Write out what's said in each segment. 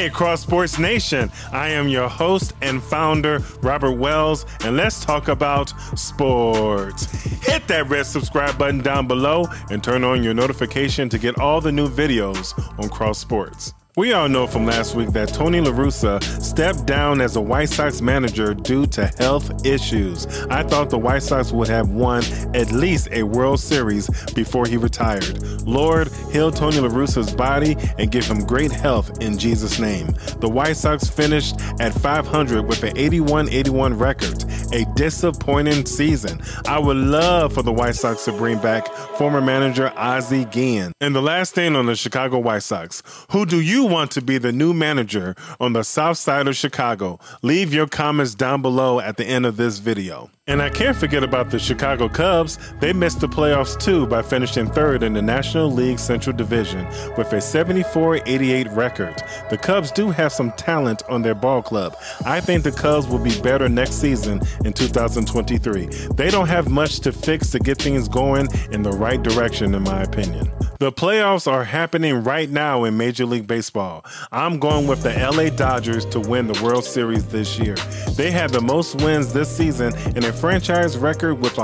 Hey, Cross Sports Nation. I am your host and founder, Robert Wells, and let's talk about sports. Hit that red subscribe button down below and turn on your notification to get all the new videos on Cross Sports. We all know from last week that Tony La Russa stepped down as a White Sox manager due to health issues. I thought the White Sox would have won at least a World Series before he retired. Lord, heal Tony La Russa's body and give him great health in Jesus' name. The White Sox finished at 500 with an 81-81 record, a disappointing season. I would love for the White Sox to bring back former manager Ozzie Guillen. And the last thing on the Chicago White Sox, who do you want to be the new manager on the south side of Chicago? Leave your comments down below at the end of this video. And I can't forget about the Chicago Cubs. They missed the playoffs too by finishing third in the National League Central Division with a 74-88 record. The Cubs do have some talent on their ball club. I think the Cubs will be better next season in 2023. They don't have much to fix to get things going in the right direction, in my opinion. The playoffs are happening right now in Major League Baseball. I'm going with the LA Dodgers to win the World Series this year. They had the most wins this season in a franchise record with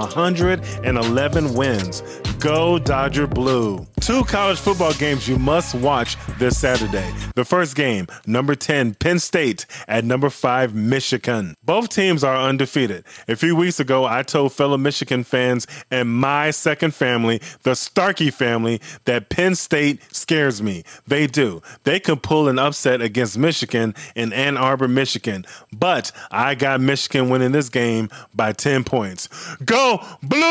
111 wins. Go Dodger Blue. 2 college football games you must watch this Saturday. The first game, number 10, Penn State at number 5, Michigan. Both teams are undefeated. A few weeks ago, I told fellow Michigan fans and my second family, the Starkey family, that Penn State scares me. They do. They can pull an upset against Michigan in Ann Arbor, Michigan. But I got Michigan winning this game by 10 points. Go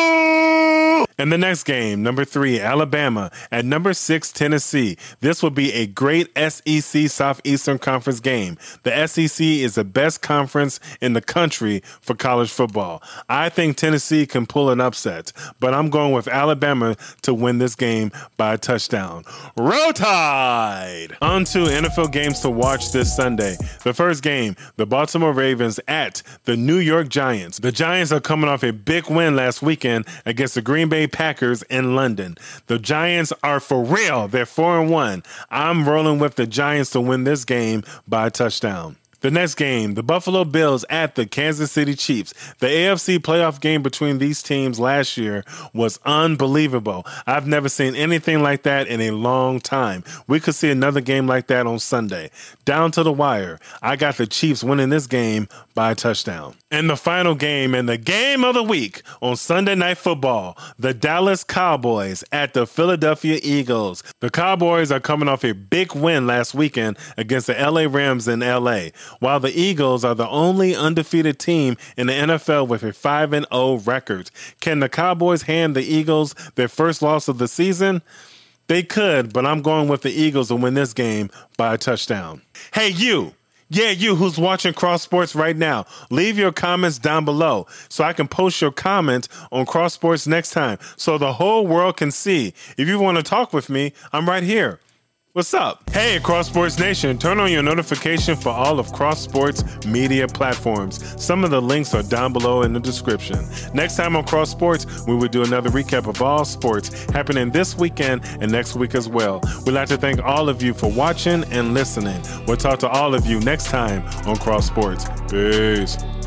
Blue! And the next game, number 3, Alabama at number 6, Tennessee. This will be a great SEC Southeastern Conference game. The SEC is the best conference in the country for college football. I think Tennessee can pull an upset, but I'm going with Alabama to win this game by a touchdown. Roll Tide! On to NFL games to watch this Sunday. The first game, the Baltimore Ravens at the New York Giants. The Giants are coming off a big win last weekend against the Green Bay Packers in London. The Giants are for real. They're 4-1. I'm rolling with the Giants to win this game by a touchdown. The next game, the Buffalo Bills at the Kansas City Chiefs. The AFC playoff game between these teams last year was unbelievable. I've never seen anything like that in a long time. We could see another game like that on Sunday. Down to the wire, I got the Chiefs winning this game by a touchdown. And the final game and the game of the week on Sunday Night Football, the Dallas Cowboys at the Philadelphia Eagles. The Cowboys are coming off a big win last weekend against the LA Rams in LA, while the Eagles are the only undefeated team in the NFL with a 5-0 record. Can the Cowboys hand the Eagles their first loss of the season? They could, but I'm going with the Eagles to win this game by a touchdown. Hey, you! Yeah, you who's watching Cross Sports right now, leave your comments down below so I can post your comment on Cross Sports next time so the whole world can see. If you want to talk with me, I'm right here. What's up? Hey, Cross Sports Nation, turn on your notification for all of Cross Sports media platforms. Some of the links are down below in the description. Next time on Cross Sports, we will do another recap of all sports happening this weekend and next week as well. We'd like to thank all of you for watching and listening. We'll talk to all of you next time on Cross Sports. Peace.